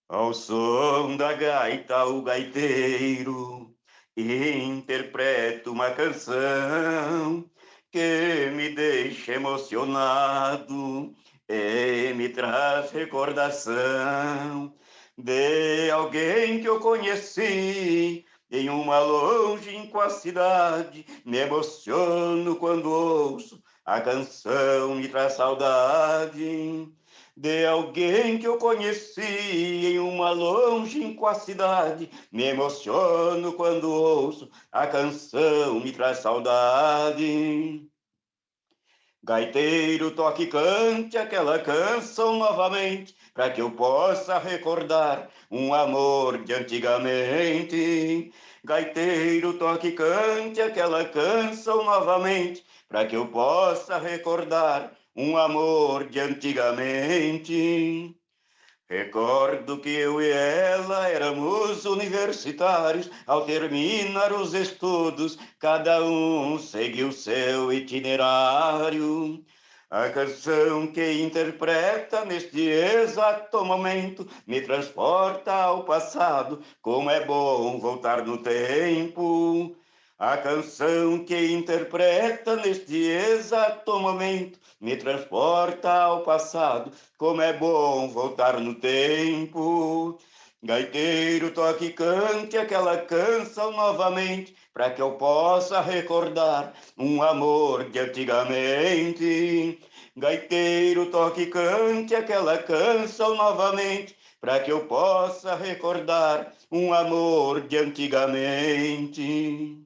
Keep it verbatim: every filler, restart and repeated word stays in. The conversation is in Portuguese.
Ao som da gaita, o gaiteiro interpreta uma canção que me deixa emocionado e me traz recordação de alguém que eu conheci em uma longínqua cidade. Me emociono quando ouço a canção, me traz saudade de alguém que eu conheci em uma longínqua cidade. Me emociono quando ouço a canção, me traz saudade. Gaiteiro, toque e cante aquela canção novamente, para que eu possa recordar um amor de antigamente. Gaiteiro, toque e cante aquela canção novamente, para que eu possa recordar um amor de antigamente. Recordo que eu e ela éramos universitários. Ao terminar os estudos, cada um seguiu seu itinerário. A canção que interpreta neste exato momento me transporta ao passado. Como é bom voltar no tempo. A canção que interpreta neste exato momento me transporta ao passado. Como é bom voltar no tempo. Gaiteiro, toque e cante aquela canção novamente, para que eu possa recordar um amor de antigamente. Gaiteiro, toque e cante aquela canção novamente, para que eu possa recordar um amor de antigamente.